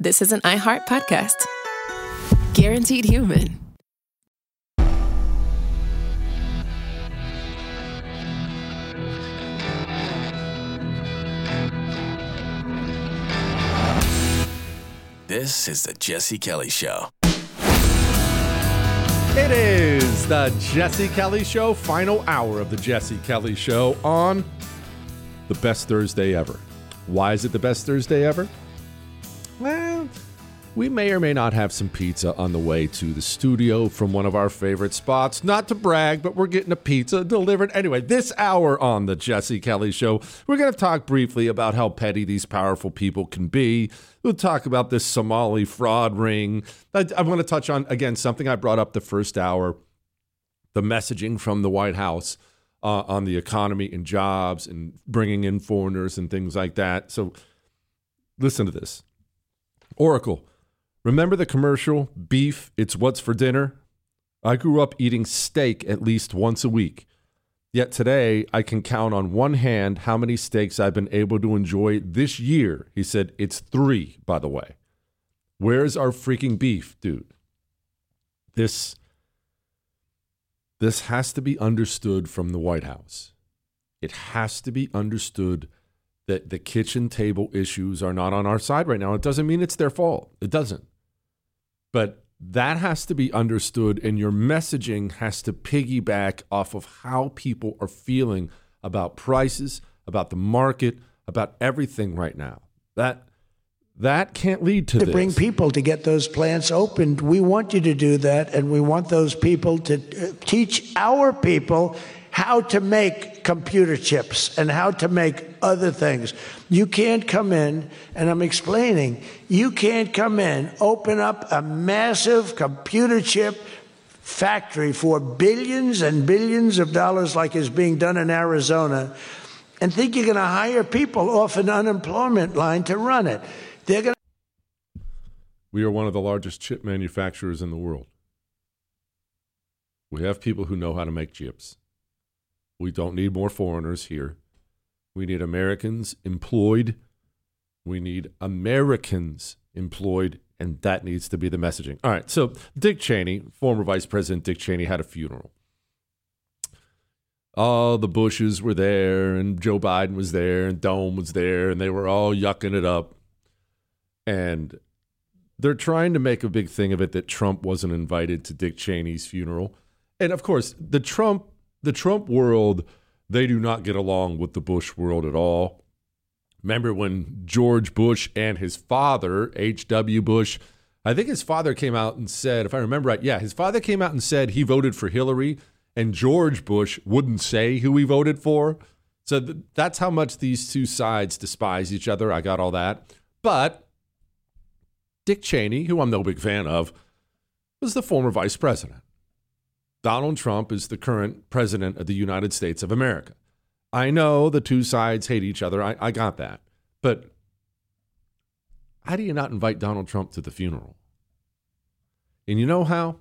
this is an iHeart podcast. Guaranteed Human. This is the Jesse Kelly Show. It is the Jesse Kelly Show, final hour of the Jesse Kelly Show on the best Thursday ever. Why is it the best Thursday ever? Well, we may or may not have some pizza on the way to the studio from one of our favorite spots. Not to brag, but we're getting a pizza delivered. Anyway, this hour on the Jesse Kelly Show, we're going to talk briefly about how petty these powerful people can be. We'll talk about this Somali fraud ring. I want to touch on, again, something I brought up the first hour, the messaging from the White House on the economy and jobs and bringing in foreigners and things like that. So listen to this. Oracle. Remember the commercial, beef, it's what's for dinner? I grew up eating steak at least once a week. Yet today, I can count on one hand how many steaks I've been able to enjoy this year. He said, it's 3, by the way. Where's our freaking beef, dude? This has to be understood from the White House. It has to be understood that the kitchen table issues are not on our side right now. It doesn't mean it's their fault. It doesn't. But that has to be understood, and your messaging has to piggyback off of how people are feeling about prices, about the market, about everything right now. That can't lead to this. To bring people to get those plants opened. We want you to do that, and we want those people to teach our people how to make computer chips and how to make other things. You can't come in, and I'm explaining, you can't come in, open up a massive computer chip factory for billions and billions of dollars like is being done in Arizona and think you're going to hire people off an unemployment line to run it. They're going to. We are one of the largest chip manufacturers in the world. We have people who know how to make chips. We don't need more foreigners here. We need Americans employed. We need Americans employed, and that needs to be the messaging. All right, so Dick Cheney, former Vice President Dick Cheney, had a funeral. All the Bushes were there, and Joe Biden was there, and Dome was there, and they were all yucking it up. And they're trying to make a big thing of it that Trump wasn't invited to Dick Cheney's funeral. And, of course, the Trump world, they do not get along with the Bush world at all. Remember when George Bush and his father, H.W. Bush, I think his father came out and said, if I remember right, his father came out and said he voted for Hillary, and George Bush wouldn't say who he voted for. So that's how much these two sides despise each other. I got all that. But Dick Cheney, who I'm no big fan of, was the former vice president. Donald Trump is the current president of the United States of America. I know the two sides hate each other. I got that. But how do you not invite Donald Trump to the funeral? And you know how?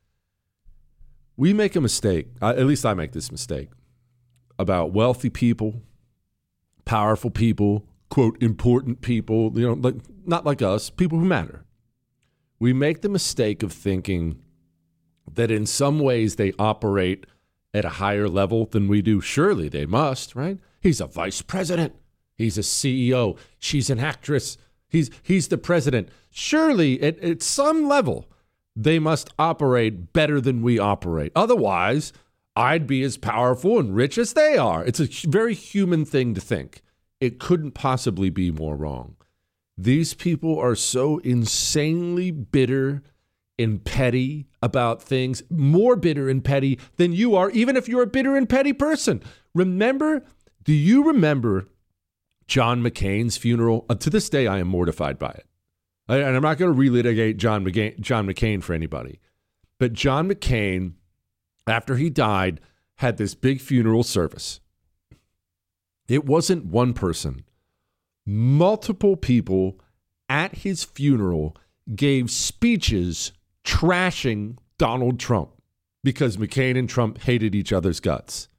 We make a mistake, at least I make this mistake, about wealthy people, powerful people, quote, important people, like not like us, people who matter. We make the mistake of thinking that in some ways they operate at a higher level than we do. Surely they must, right? He's a vice president. He's a CEO. She's an actress. He's the president. Surely at some level they must operate better than we operate. Otherwise, I'd be as powerful and rich as they are. It's a very human thing to think. It couldn't possibly be more wrong. These people are so insanely bitter and petty about things, more bitter and petty than you are, even if you're a bitter and petty person. Do you remember John McCain's funeral? To this day, I am mortified by it. And I'm not going to relitigate John McCain for anybody. But John McCain, after he died, had this big funeral service. It wasn't one person. Multiple people at his funeral gave speeches trashing Donald Trump because McCain and Trump hated each other's guts.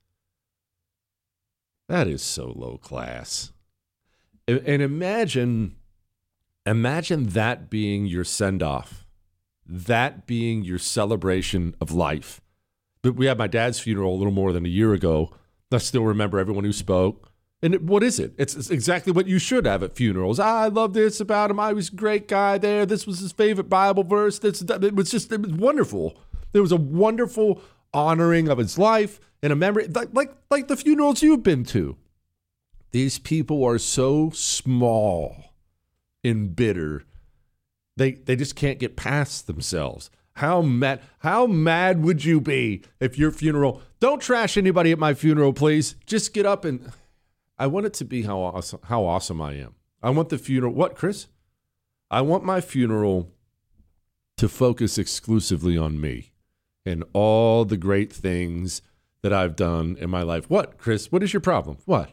That is so low class. And imagine Imagine that being your send-off, that being your celebration of life. But we had my dad's funeral a little more than a year ago. I still remember everyone who spoke. And what is it? It's exactly what you should have at funerals. I love this about him. I was a great guy there. This was his favorite Bible verse. It was wonderful. There was a wonderful honoring of his life and a memory, like the funerals you've been to. These people are so small and bitter. They just can't get past themselves. How mad would you be if your funeral, don't trash anybody at my funeral, please. Just get up and, I want it to be how awesome I am. I want the funeral, what, Chris? I want my funeral to focus exclusively on me and all the great things that I've done in my life. What, Chris? What is your problem? What?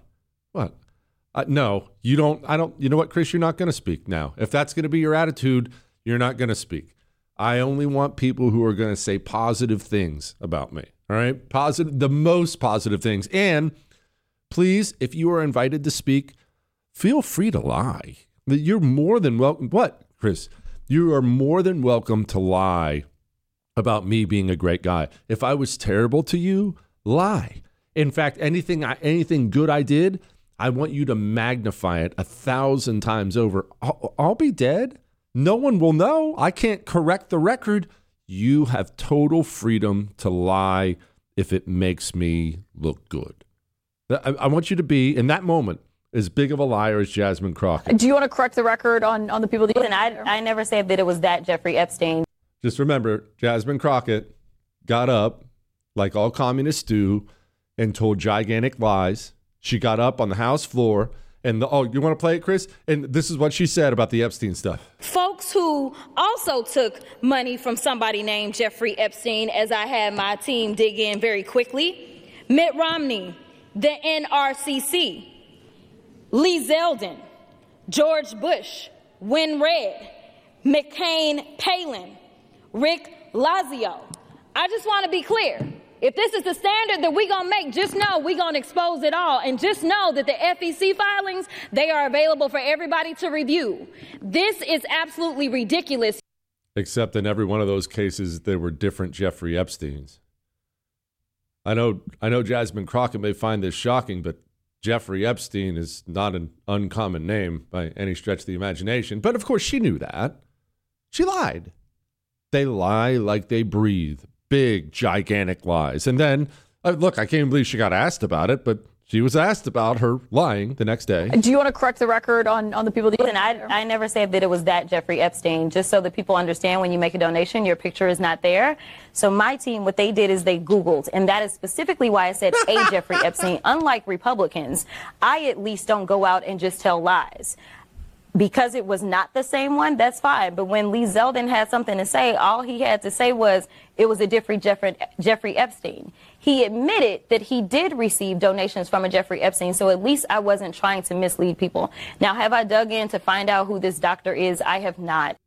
No, you don't. You know what, Chris? You're not going to speak now. If that's going to be your attitude, you're not going to speak. I only want people who are going to say positive things about me. All right? The most positive things. And please, if you are invited to speak, feel free to lie. You're more than welcome. What, Chris? You are more than welcome to lie about me being a great guy. If I was terrible to you, lie. In fact, anything good I did, I want you to magnify it 1,000 times over. I'll be dead. No one will know. I can't correct the record. You have total freedom to lie if it makes me look good. I want you to be, in that moment, as big of a liar as Jasmine Crockett. Do you want to correct the record on the people that... Listen, I never said that it was that Jeffrey Epstein. Just remember, Jasmine Crockett got up, like all communists do, and told gigantic lies. She got up on the House floor and, you want to play it, Chris? And this is what she said about the Epstein stuff. Folks who also took money from somebody named Jeffrey Epstein, as I had my team dig in very quickly. Mitt Romney, the NRCC, Lee Zeldin, George Bush, Win Red, McCain Palin, Rick Lazio. I just want to be clear. If this is the standard that we're going to make, just know we're going to expose it all. And just know that the FEC filings, they are available for everybody to review. This is absolutely ridiculous. Except in every one of those cases, there were different Jeffrey Epsteins. I know Jasmine Crockett may find this shocking, but Jeffrey Epstein is not an uncommon name by any stretch of the imagination. But of course, she knew that. She lied. They lie like they breathe. Big, gigantic lies. And then, look, I can't believe she got asked about it, but she was asked about her lying the next day. Do you want to correct the record on the people that... Listen, I never said that it was that Jeffrey Epstein, just so that people understand when you make a donation, your picture is not there. So my team, what they did is they Googled, and that is specifically why I said a Jeffrey Epstein. Unlike Republicans, I at least don't go out and just tell lies. Because it was not the same one, that's fine. But when Lee Zeldin had something to say, all he had to say was it was a different Jeffrey Epstein. He admitted that he did receive donations from a Jeffrey Epstein, so at least I wasn't trying to mislead people. Now, have I dug in to find out who this doctor is? I have not.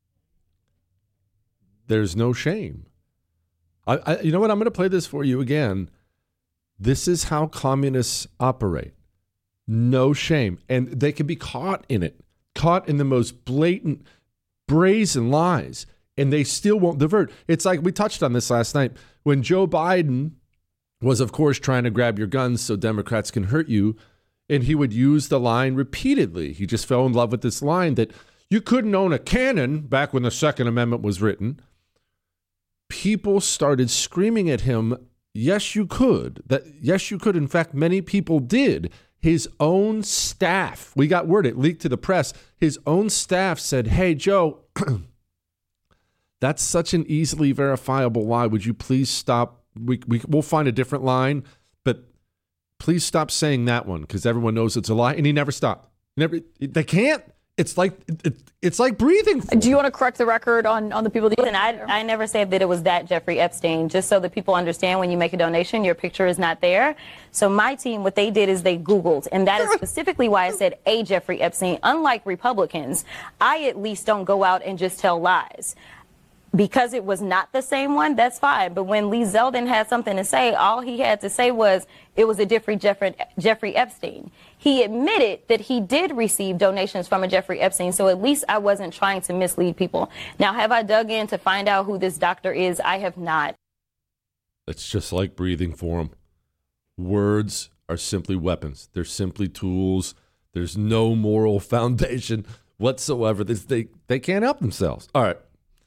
There's no shame. You know what? I'm going to play this for you again. This is how communists operate. No shame. And they can be caught in it. Caught in the most blatant, brazen lies, and they still won't divert. It's like we touched on this last night when Joe Biden was, of course, trying to grab your guns so Democrats can hurt you, and he would use the line repeatedly. He just fell in love with this line that you couldn't own a cannon back when the Second Amendment was written. People started screaming at him, yes, you could. Yes, you could. In fact, many people did. His own staff, we got word, it leaked to the press. His own staff said, hey, Joe, that's such an easily verifiable lie. Would you please stop? We'll find a different line, but please stop saying that one because everyone knows it's a lie. And he never stopped. They can't. It's like breathing. Do you want to correct the record on the people that... Listen, I never said that it was that Jeffrey Epstein, just so that people understand when you make a donation, your picture is not there. So my team, what they did is they Googled, and that is specifically why I said a Jeffrey Epstein. Unlike Republicans, I at least don't go out and just tell lies. Because it was not the same one, that's fine. But when Lee Zeldin had something to say, all he had to say was it was a different Jeffrey Epstein. he admitted that he did receive donations from a Jeffrey Epstein, so at least I wasn't trying to mislead people. Now, have I dug in to find out who this doctor is? I have not. It's just like breathing for him. Words are simply weapons. They're simply tools. There's no moral foundation whatsoever. They can't help themselves. All right.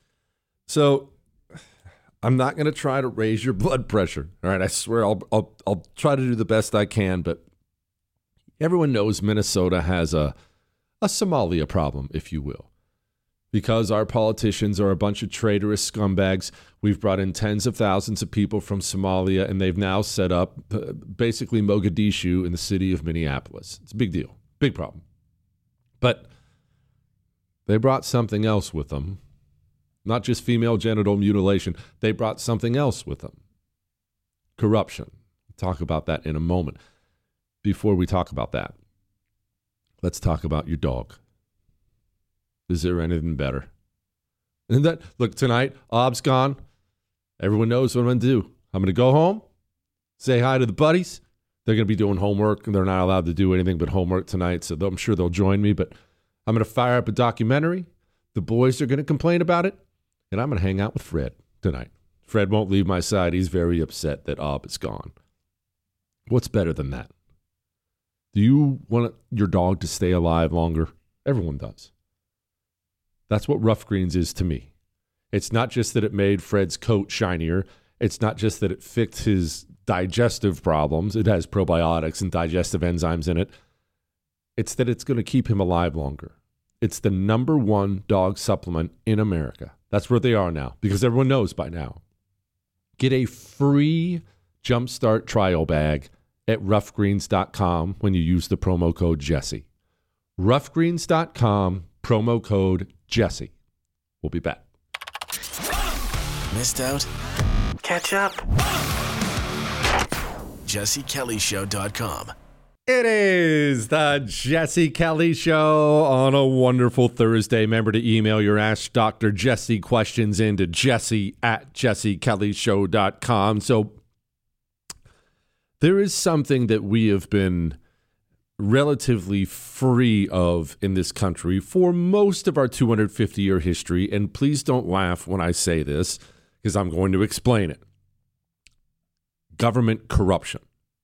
So I'm not going to try to raise your blood pressure. All right. I swear I'll try to do the best I can. But everyone knows Minnesota has a Somalia problem, if you will. Because our politicians are a bunch of traitorous scumbags, we've brought in tens of thousands of people from Somalia, and they've now set up basically Mogadishu in the city of Minneapolis. It's a big deal, big problem. But they brought something else with them, not just female genital mutilation. They brought something else with them, corruption. We'll talk about that in a moment. Before we talk about that, let's talk about your dog. Is there anything better? And that, look, tonight, Ob's gone. Everyone knows what I'm going to do. I'm going to go home, say hi to the buddies. They're going to be doing homework, and they're not allowed to do anything but homework tonight, so I'm sure they'll join me. But I'm going to fire up a documentary. The boys are going to complain about it, and I'm going to hang out with Fred tonight. Fred won't leave my side. He's very upset that Ob is gone. What's better than that? Do you want your dog to stay alive longer? Everyone does. That's what Rough Greens is to me. It's not just that it made Fred's coat shinier. It's not just that it fixed his digestive problems. It has probiotics and digestive enzymes in it. It's that it's going to keep him alive longer. It's the #1 dog supplement in America. That's where they are now, because everyone knows by now. Get a free Jumpstart trial bag at roughgreens.com when you use the promo code Jesse. Roughgreens.com, promo code Jesse. We'll be back. Missed out? Catch up. JesseKellyShow.com. It is the Jesse Kelly Show on a wonderful Thursday. Remember to email your Ask Dr. Jesse questions into jesse@jessekellyshow.com. So there is something that we have been relatively free of in this country for most of our 250-year history. And please don't laugh when I say this, because I'm going to explain it. Government corruption.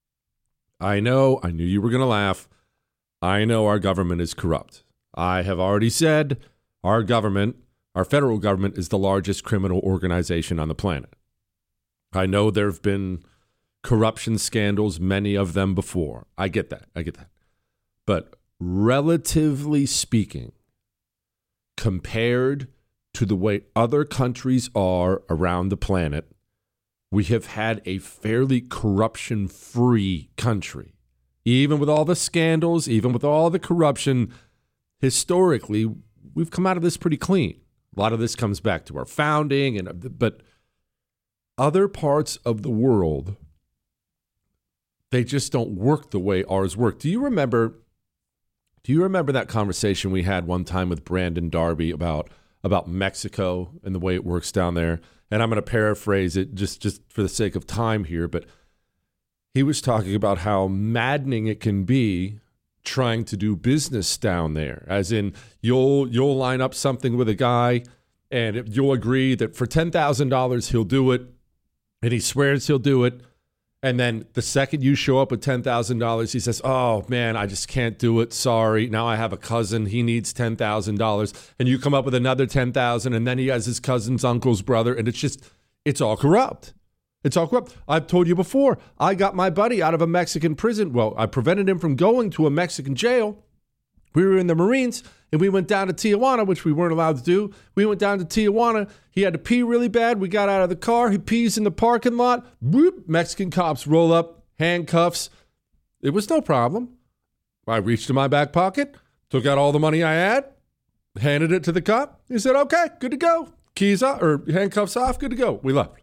I knew you were going to laugh. I know our government is corrupt. I have already said our government, our federal government, is the largest criminal organization on the planet. I know there have been corruption scandals, many of them before. I get that. But relatively speaking, compared to the way other countries are around the planet, we have had a fairly corruption-free country. Even with all the scandals, even with all the corruption, historically, we've come out of this pretty clean. A lot of this comes back to our founding, but other parts of the world, they just don't work the way ours work. Do you remember that conversation we had one time with Brandon Darby about Mexico and the way it works down there? And I'm going to paraphrase it just for the sake of time here, but he was talking about how maddening it can be trying to do business down there. As in, you'll line up something with a guy, and you'll agree that for $10,000 he'll do it, and he swears he'll do it. And then the second you show up with $10,000, he says, "Oh man, I just can't do it. Sorry. Now I have a cousin. He needs $10,000." And you come up with another $10,000, and then he has his cousin's uncle's brother, and it's all corrupt. It's all corrupt. I've told you before, I got my buddy out of a Mexican prison. Well, I prevented him from going to a Mexican jail. We were in the Marines, and we went down to Tijuana, which we weren't allowed to do. We went down to Tijuana. He had to pee really bad. We got out of the car. He pees in the parking lot. Boop, Mexican cops roll up, handcuffs. It was no problem. I reached in my back pocket, took out all the money I had, handed it to the cop. He said, "Okay, good to go. Keys off, or handcuffs off, good to go." We left.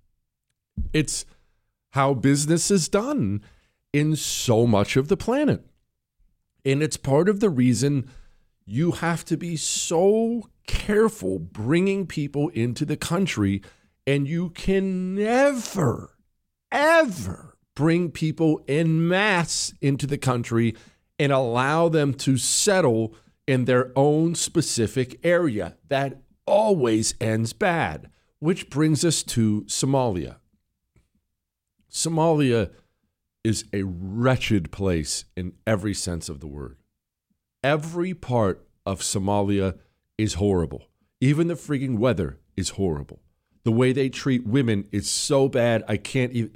It's how business is done in so much of the planet. And it's part of the reason you have to be so careful bringing people into the country, and you can never, ever bring people en masse into the country and allow them to settle in their own specific area. That always ends bad, which brings us to Somalia. Somalia is a wretched place in every sense of the word. Every part of Somalia is horrible. Even the freaking weather is horrible. The way they treat women is so bad, I can't even...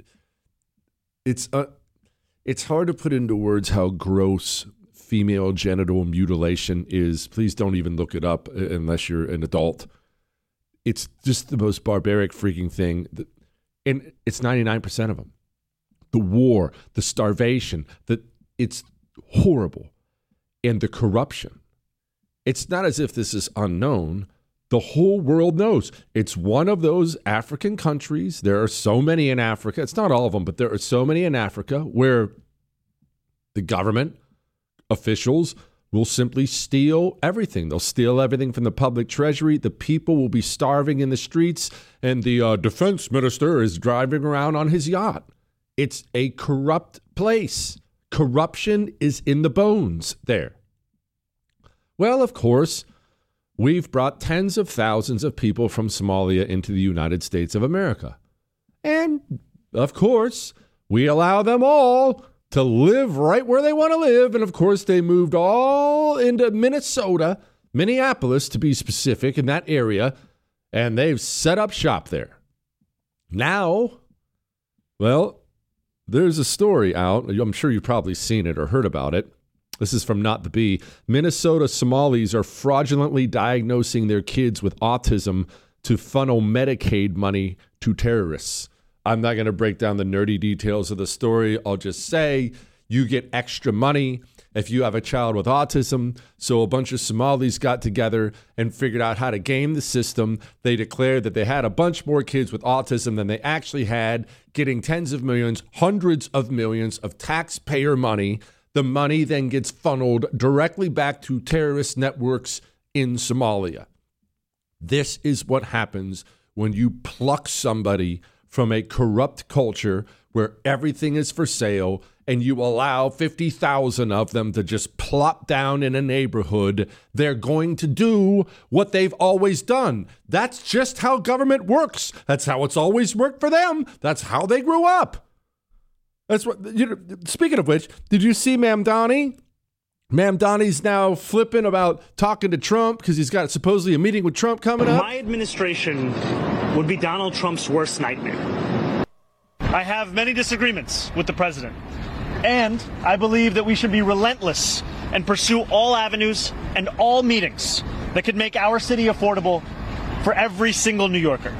It's hard to put into words how gross female genital mutilation is. Please don't even look it up unless you're an adult. It's just the most barbaric freaking thing. And it's 99% of them. The war, the starvation, it's horrible. And the corruption. It's not as if this is unknown. The whole world knows. It's one of those African countries. There are so many in Africa. It's not all of them, but there are so many in Africa where the government officials will simply steal everything. They'll steal everything from the public treasury. The people will be starving in the streets, and the defense minister is driving around on his yacht. It's a corrupt place. Corruption is in the bones there. Well, of course, we've brought tens of thousands of people from Somalia into the United States of America. And, of course, we allow them all to live right where they want to live. And, of course, they moved all into Minnesota, Minneapolis, to be specific, in that area, and they've set up shop there. Now, well, there's a story out. I'm sure you've probably seen it or heard about it. This is from Not the Bee. Minnesota Somalis are fraudulently diagnosing their kids with autism to funnel Medicaid money to terrorists. I'm not going to break down the nerdy details of the story. I'll just say you get extra money if you have a child with autism. So a bunch of Somalis got together and figured out how to game the system. They declared that they had a bunch more kids with autism than they actually had, getting tens of millions, hundreds of millions of taxpayer money. The money then gets funneled directly back to terrorist networks in Somalia. This is what happens when you pluck somebody from a corrupt culture where everything is for sale and you allow 50,000 of them to just plop down in a neighborhood. They're going to do what they've always done. That's just how government works. That's how it's always worked for them. That's how they grew up. That's what. Speaking of which, did you see Mamdani? Mamdani's now flipping about talking to Trump because he's got supposedly a meeting with Trump coming up. My administration would be Donald Trump's worst nightmare. I have many disagreements with the president, and I believe that we should be relentless and pursue all avenues and all meetings that could make our city affordable for every single New Yorker.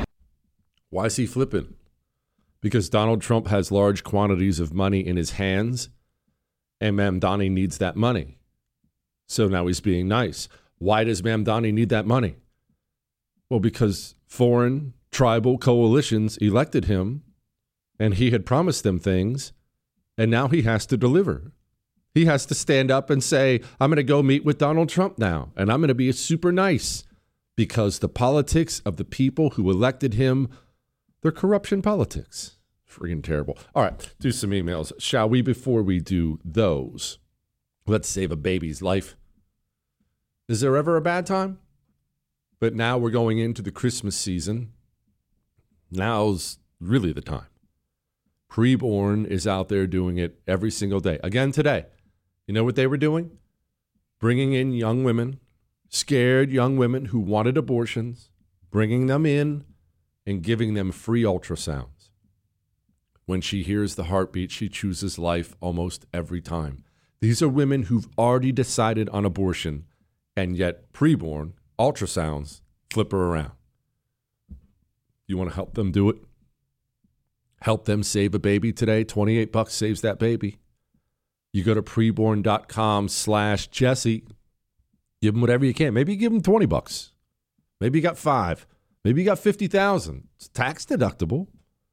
Why is he flipping? Because Donald Trump has large quantities of money in his hands, and Mamdani needs that money. So now he's being nice. Why does Mamdani need that money? Well, because foreign tribal coalitions elected him, and he had promised them things, and now he has to deliver. He has to stand up and say, I'm going to go meet with Donald Trump now, and I'm going to be super nice, because the politics of the people who elected him, they're corruption politics. Freaking terrible. All right, do some emails. Shall we, before we do those? Let's save a baby's life. Is there ever a bad time? But now we're going into the Christmas season. Now's really the time. Preborn is out there doing it every single day. Again today. You know what they were doing? Bringing in young women, scared young women who wanted abortions, bringing them in and giving them free ultrasounds. When she hears the heartbeat, she chooses life almost every time. These are women who've already decided on abortion, and yet preborn ultrasounds flip her around. You want to help them do it? Help them save a baby today? $28 saves that baby. You go to preborn.com/Jesse. Give them whatever you can. Maybe you give them $20. Maybe you got $5. Maybe you got $50,000. It's tax deductible.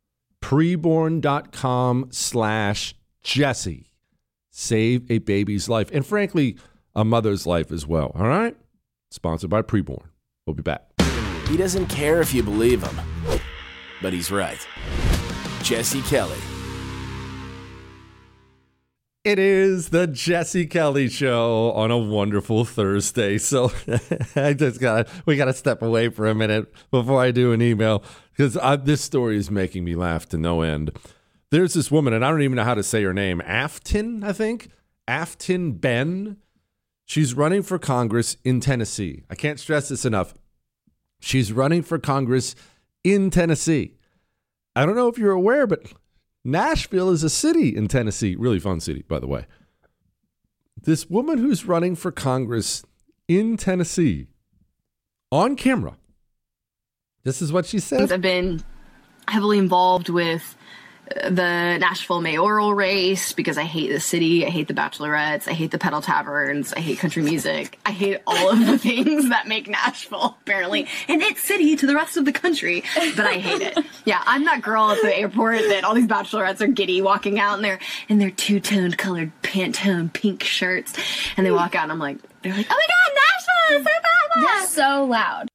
Preborn.com/Jesse. Save a baby's life. And frankly, a mother's life as well. All right? Sponsored by Preborn. We'll be back. He doesn't care if you believe him, but he's right. Jesse Kelly. It is the Jesse Kelly Show on a wonderful Thursday. So we got to step away for a minute before I do an email because this story is making me laugh to no end. There's this woman, and I don't even know how to say her name. Afton, I think. Afton Ben. She's running for Congress in Tennessee. I can't stress this enough. She's running for Congress in Tennessee. I don't know if you're aware, but Nashville is a city in Tennessee. Really fun city, by the way. This woman who's running for Congress in Tennessee on camera. This is what she said. I've been heavily involved with the Nashville mayoral race because I hate the city. I hate the bachelorettes. I hate the pedal taverns. I hate country music. I hate all of the things that make Nashville apparently an it city to the rest of the country, but I hate it. Yeah, I'm that girl at the airport that all these bachelorettes are giddy walking out in their two-toned colored Pantone pink shirts, and they walk out and they're like, oh my God, Nashville is so bad. They're so loud.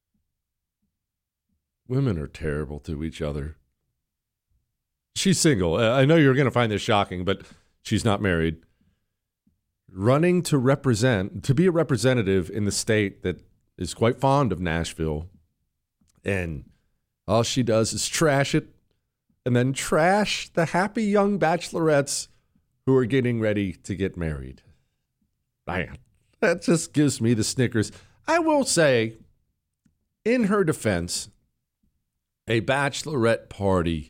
Women are terrible to each other. She's single. I know you're going to find this shocking, but she's not married. Running to be a representative in the state that is quite fond of Nashville. And all she does is trash it and then trash the happy young bachelorettes who are getting ready to get married. Man, that just gives me the snickers. I will say, in her defense, a bachelorette party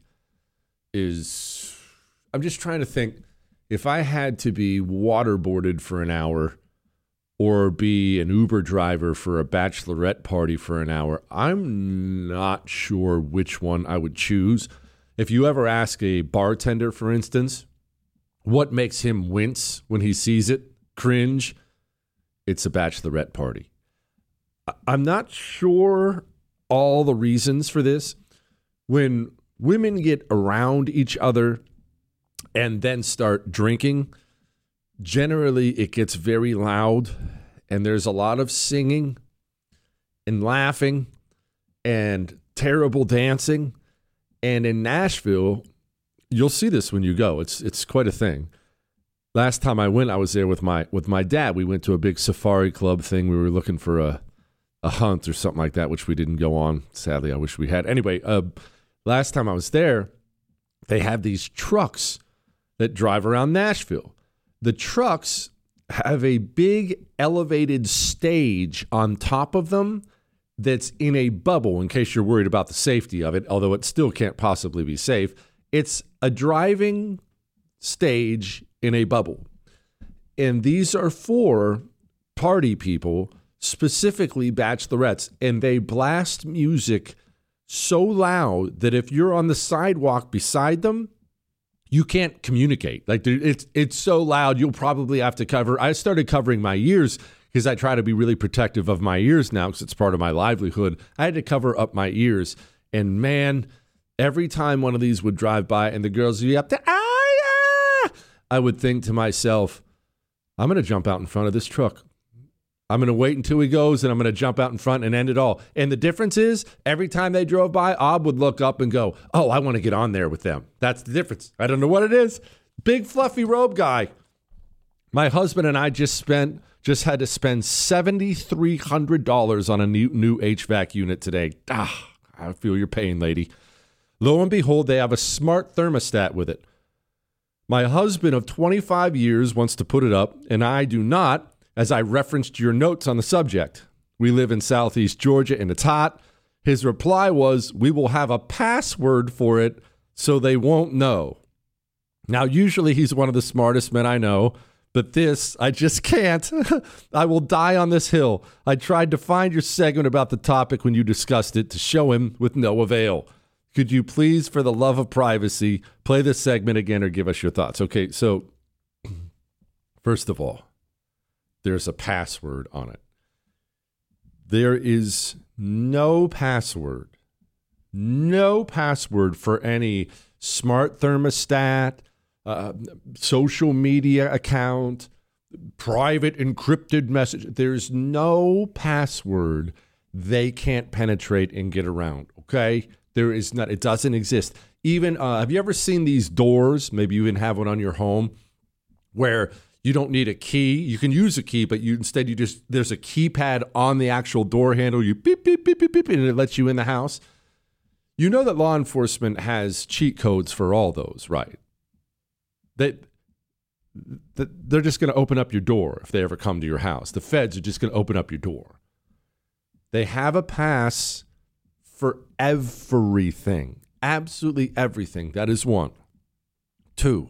I'm just trying to think, if I had to be waterboarded for an hour or be an Uber driver for a bachelorette party for an hour, I'm not sure which one I would choose. If you ever ask a bartender, for instance, what makes him wince when he sees it, cringe, it's a bachelorette party. I'm not sure all the reasons for this. When women get around each other and then start drinking, generally it gets very loud and there's a lot of singing and laughing and terrible dancing. And in Nashville, you'll see this when you go. It's quite a thing. Last time I went, I was there with my dad. We went to a big safari club thing. We were looking for a hunt or something like that, which we didn't go on. Sadly, I wish we had. Anyway, last time I was there, they have these trucks that drive around Nashville. The trucks have a big elevated stage on top of them that's in a bubble, in case you're worried about the safety of it, although it still can't possibly be safe. It's a driving stage in a bubble. And these are for party people, specifically bachelorettes, and they blast music so loud that if you're on the sidewalk beside them, you can't communicate. Like, it's so loud, you'll probably have to cover. I started covering my ears because I try to be really protective of my ears now because it's part of my livelihood. I had to cover up my ears. And man, every time one of these would drive by and the girls would be up there, I would think to myself, I'm going to jump out in front of this truck. I'm going to wait until he goes, and I'm going to jump out in front and end it all. And the difference is, every time they drove by, Ob would look up and go, oh, I want to get on there with them. That's the difference. I don't know what it is. Big fluffy robe guy. My husband and I just had to spend $7,300 on a new HVAC unit today. I feel your pain, lady. Lo and behold, they have a smart thermostat with it. My husband of 25 years wants to put it up, and I do not, as I referenced your notes on the subject. We live in Southeast Georgia, and it's hot. His reply was, we will have a password for it so they won't know. Now, usually he's one of the smartest men I know, but this, I just can't. I will die on this hill. I tried to find your segment about the topic when you discussed it to show him with no avail. Could you please, for the love of privacy, play this segment again or give us your thoughts? Okay, so first of all, there's a password on it. There is no password for any smart thermostat, social media account, private encrypted message. There's no password they can't penetrate and get around, okay? There is not. It doesn't exist. Even, have you ever seen these doors? Maybe you even have one on your home where you don't need a key. You can use a key, but there's a keypad on the actual door handle. You beep, beep, beep, beep, beep, and it lets you in the house. You know that law enforcement has cheat codes for all those, right? They're just going to open up your door if they ever come to your house. The feds are just going to open up your door. They have a pass for everything, absolutely everything. That is one. Two,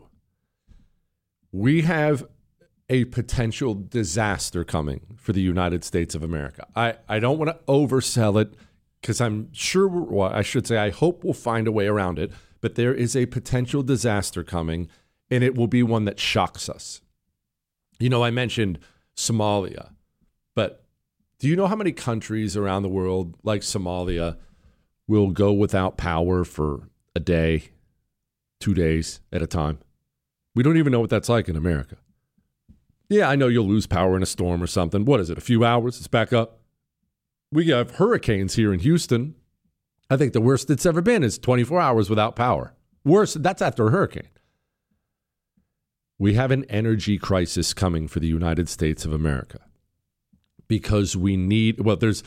we have a potential disaster coming for the United States of America. I don't want to oversell it because I'm sure, I hope we'll find a way around it, but there is a potential disaster coming, and it will be one that shocks us. You know, I mentioned Somalia, but do you know how many countries around the world, like Somalia, will go without power for a day, 2 days at a time? We don't even know what that's like in America. Yeah, I know you'll lose power in a storm or something. What is it, a few hours? It's back up. We have hurricanes here in Houston. I think the worst it's ever been is 24 hours without power. Worse, that's after a hurricane. We have an energy crisis coming for the United States of America because we need, well, there's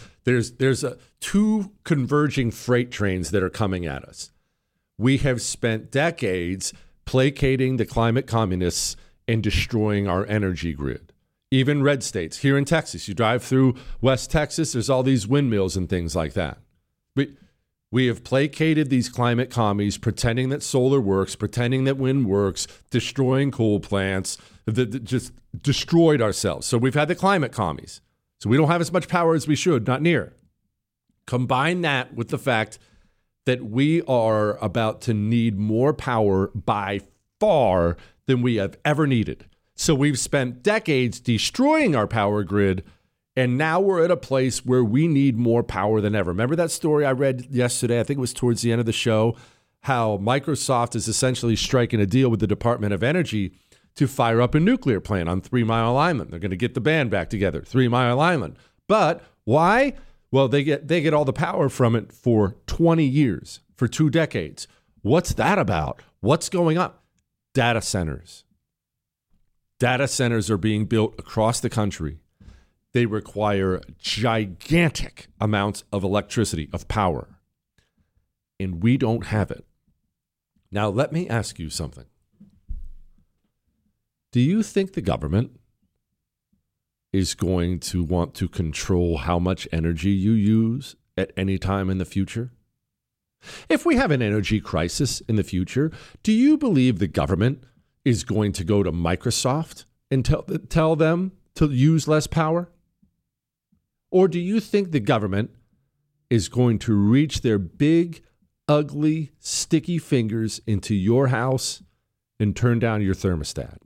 two converging freight trains that are coming at us. We have spent decades placating the climate communists and destroying our energy grid. Even red states. Here in Texas, you drive through West Texas, there's all these windmills and things like that. We have placated these climate commies, pretending that solar works, pretending that wind works, destroying coal plants, just destroyed ourselves. So we've had the climate commies. So we don't have as much power as we should, not near. Combine that with the fact that we are about to need more power by far than we have ever needed. So we've spent decades destroying our power grid, and now we're at a place where we need more power than ever. Remember that story I read yesterday? I think it was towards the end of the show, how Microsoft is essentially striking a deal with the Department of Energy to fire up a nuclear plant on 3 Mile Island. They're going to get the band back together, 3 Mile Island. But why? Well, they get all the power from it for 20 years, for 2 decades. What's that about? What's going on? Data centers. Data centers are being built across the country. They require gigantic amounts of electricity, of power. And we don't have it. Now, let me ask you something. Do you think the government is going to want to control how much energy you use at any time in the future? If we have an energy crisis in the future, do you believe the government is going to go to Microsoft and tell them to use less power? Or do you think the government is going to reach their big, ugly, sticky fingers into your house and turn down your thermostat?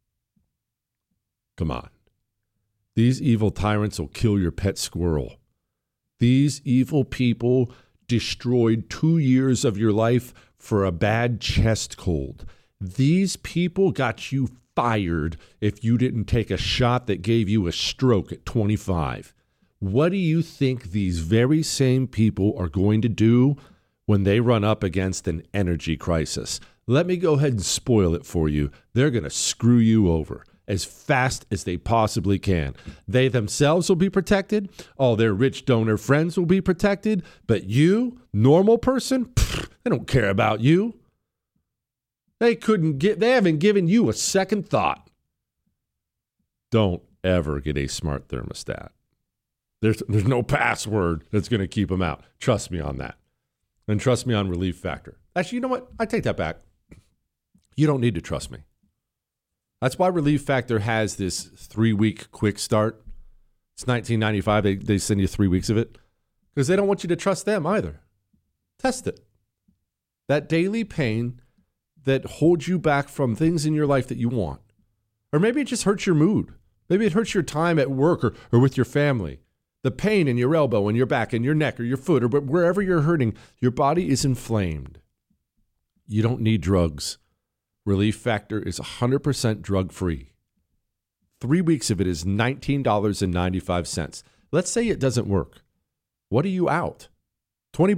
Come on. These evil tyrants will kill your pet squirrel. These evil people destroyed 2 years of your life for a bad chest cold. These people got you fired if you didn't take a shot that gave you a stroke at 25. What do you think these very same people are going to do when they run up against an energy crisis? Let me go ahead and spoil it for you. They're going to screw you over as fast as they possibly can. They themselves will be protected. All their rich donor friends will be protected. But you, normal person, they don't care about you. They haven't given you a second thought. Don't ever get a smart thermostat. There's no password that's going to keep them out. Trust me on that. And trust me on Relief Factor. Actually, you know what? I take that back. You don't need to trust me. That's why Relief Factor has this 3-week quick start. It's $19.95. They send you 3 weeks of it because they don't want you to trust them either. Test it. That daily pain that holds you back from things in your life that you want. Or maybe it just hurts your mood. Maybe it hurts your time at work or with your family. The pain in your elbow and your back and your neck or your foot or wherever you're hurting, your body is inflamed. You don't need drugs. Relief Factor is 100% drug-free. 3 weeks of it is $19.95. Let's say it doesn't work. What are you out? $20?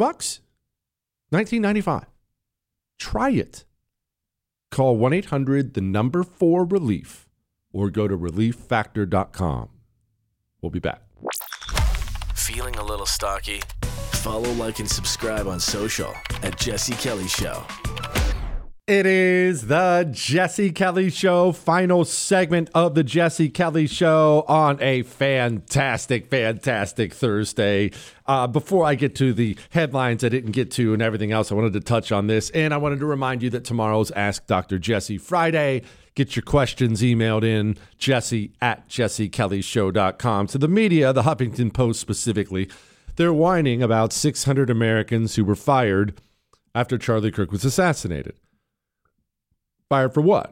$19.95. Try it. Call 1-800-4-RELIEF. or go to relieffactor.com. We'll be back. Feeling a little stocky? Follow, like, and subscribe on social at Jesse Kelly Show. It is the Jesse Kelly Show, final segment of the Jesse Kelly Show on a fantastic Thursday. Before I get to the headlines I didn't get to and everything else, I wanted to touch on this. And I wanted to remind you that tomorrow's Ask Dr. Jesse Friday. Get your questions emailed in, jesse@jessekellyshow.com. To the media, the Huffington Post specifically, they're whining about 600 Americans who were fired after Charlie Kirk was assassinated. Fired for what?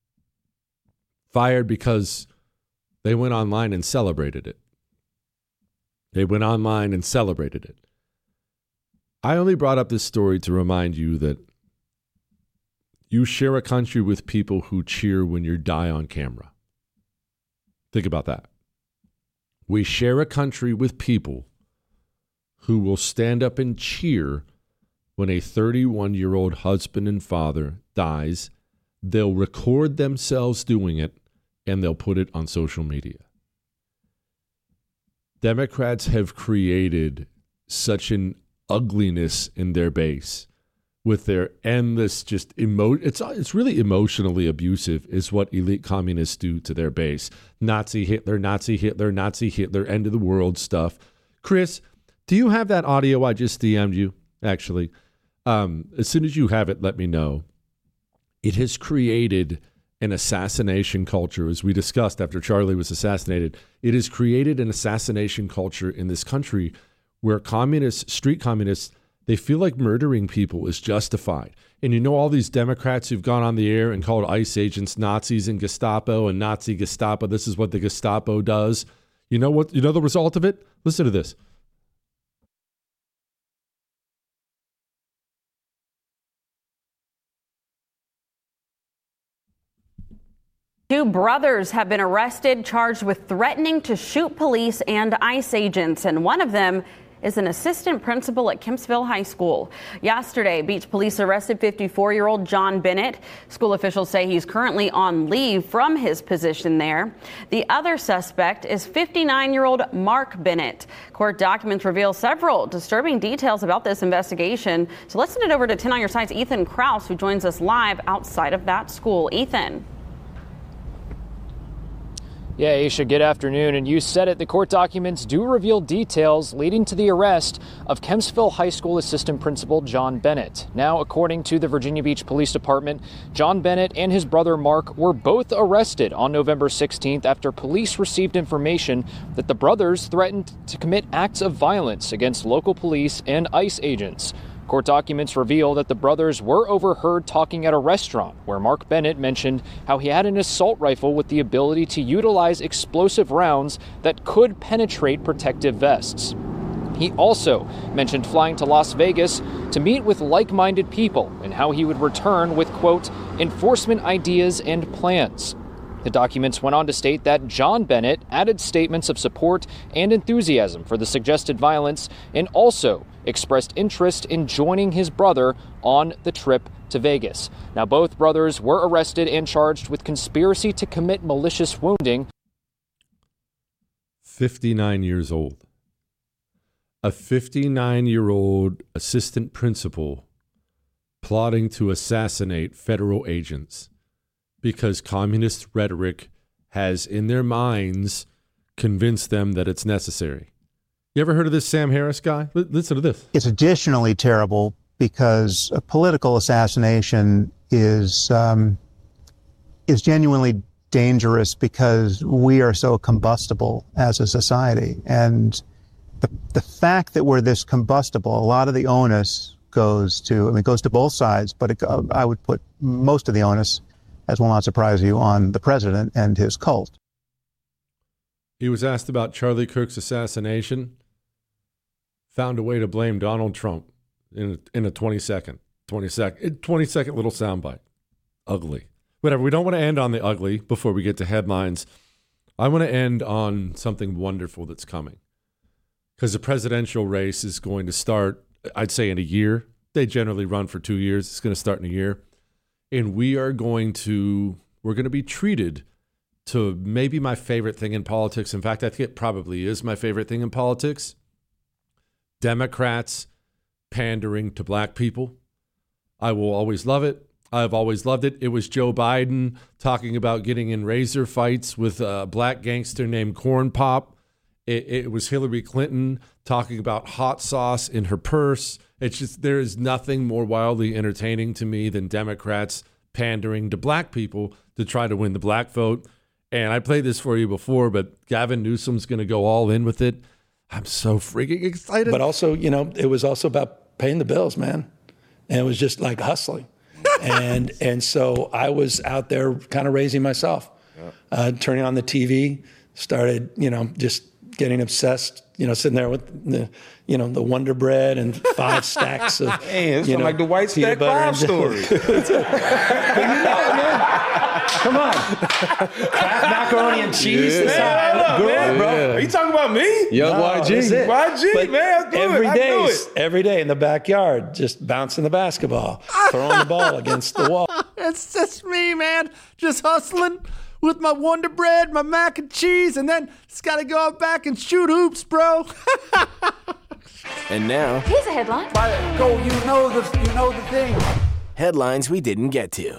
Fired because they went online and celebrated it. I only brought up this story to remind you that you share a country with people who cheer when you die on camera. Think about that. We share a country with people who will stand up and cheer when a 31-year-old husband and father dies. They'll record themselves doing it, and they'll put it on social media. Democrats have created such an ugliness in their base with their endless it's really emotionally abusive is what elite communists do to their base. Nazi Hitler, end of the world stuff. Chris, do you have that audio I just DM'd you, actually? As soon as you have it, let me know. It has created an assassination culture, as we discussed after Charlie was assassinated. It has created an assassination culture in this country where street communists, they feel like murdering people is justified. And you know all these Democrats who've gone on the air and called ICE agents Nazis and Gestapo and Nazi Gestapo. This is what the Gestapo does. You know what? You know the result of it? Listen to this. Two brothers have been arrested, charged with threatening to shoot police and ICE agents, and one of them is an assistant principal at Kempsville High School. Yesterday, Beach Police arrested 54-year-old John Bennett. School officials say he's currently on leave from his position there. The other suspect is 59-year-old Mark Bennett. Court documents reveal several disturbing details about this investigation. So let's send it over to 10 on Your Side's Ethan Krause, who joins us live outside of that school. Ethan. Yeah, Aisha, good afternoon. And you said it, the court documents do reveal details leading to the arrest of Kempsville High School Assistant Principal John Bennett. Now, according to the Virginia Beach Police Department, John Bennett and his brother Mark were both arrested on November 16th after police received information that the brothers threatened to commit acts of violence against local police and ICE agents. Court documents reveal that the brothers were overheard talking at a restaurant where Mark Bennett mentioned how he had an assault rifle with the ability to utilize explosive rounds that could penetrate protective vests. He also mentioned flying to Las Vegas to meet with like-minded people and how he would return with, quote, enforcement ideas and plans. The documents went on to state that John Bennett added statements of support and enthusiasm for the suggested violence and also expressed interest in joining his brother on the trip to Vegas. Now, both brothers were arrested and charged with conspiracy to commit malicious wounding. 59 years old. A 59-year-old assistant principal plotting to assassinate federal agents because communist rhetoric has in their minds convinced them that it's necessary. You ever heard of this Sam Harris guy? Listen to this. It's additionally terrible because a political assassination is genuinely dangerous because we are so combustible as a society. And the fact that we're this combustible, a lot of the onus goes to both sides, but I would put most of the onus, as will not surprise you, on the president and his cult. He was asked about Charlie Kirk's assassination, found a way to blame Donald Trump in a 20-second little soundbite. Ugly. Whatever. We don't want to end on the ugly before we get to headlines. I want to end on something wonderful that's coming. Because the presidential race is going to start, I'd say, in a year. They generally run for 2 years. It's going to start in a year. And we're going to be treated to maybe my favorite thing in politics. In fact, I think it probably is my favorite thing in politics. Democrats pandering to black people. I will always love it. I've always loved it. It was Joe Biden talking about getting in razor fights with a black gangster named Corn Pop. It was Hillary Clinton talking about hot sauce in her purse. It's just, there is nothing more wildly entertaining to me than Democrats pandering to black people to try to win the black vote. And I played this for you before, but Gavin Newsom's going to go all in with it. I'm so freaking excited. But also, you know, it was also about paying the bills, man. And it was just like hustling. and so I was out there kind of raising myself, turning on the TV, started, you know, just getting obsessed, you know, sitting there with the, you know, the Wonder Bread and 5 stacks of, it's like the White Stack 5 story. But you know, man. Come on. Kraft macaroni and cheese. Yeah, bro. Are you talking about me? Young YG. YG, but man. Every day in the backyard, just bouncing the basketball, throwing the ball against the wall. It's just me, man. Just hustling with my Wonder Bread, my mac and cheese, and then just got to go out back and shoot hoops, bro. And now, Here's a headline. Go, you know the thing. headlines we didn't get to.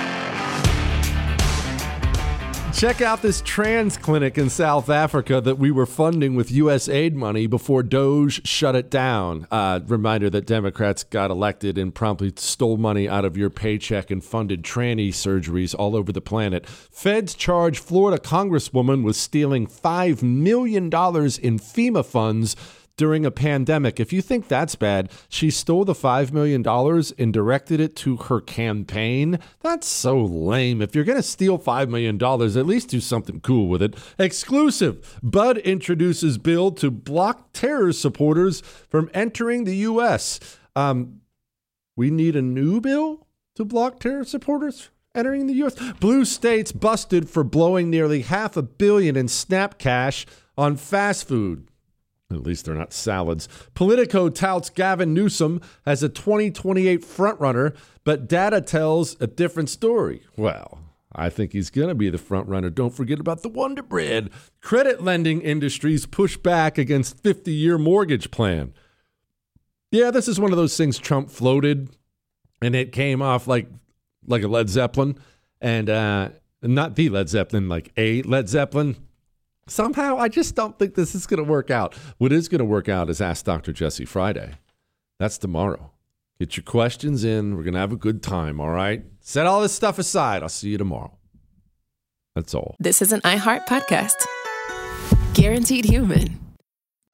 Check out this trans clinic in South Africa that we were funding with U.S. aid money before Doge shut it down. Reminder that Democrats got elected and promptly stole money out of your paycheck and funded tranny surgeries all over the planet. Feds charge Florida Congresswoman with stealing $5 million in FEMA funds during a pandemic. If you think that's bad, she stole the $5 million and directed it to her campaign. That's so lame. If you're going to steal $5 million, at least do something cool with it. Exclusive. Bud introduces bill to block terror supporters from entering the U.S. We need a new bill to block terror supporters entering the U.S. Blue states busted for blowing nearly $500 million in SNAP cash on fast food. At least they're not salads. Politico touts Gavin Newsom as a 2028 frontrunner, but data tells a different story. Well, I think he's going to be the frontrunner. Don't forget about the Wonder Bread. Credit lending industries push back against 50-year mortgage plan. Yeah, this is one of those things Trump floated, and it came off like a Led Zeppelin, and not the Led Zeppelin, like a Led Zeppelin. Somehow, I just don't think this is going to work out. What is going to work out is Ask Dr. Jesse Friday. That's tomorrow. Get your questions in. We're going to have a good time, all right? Set all this stuff aside. I'll see you tomorrow. That's all. This is an iHeart podcast. Guaranteed Human.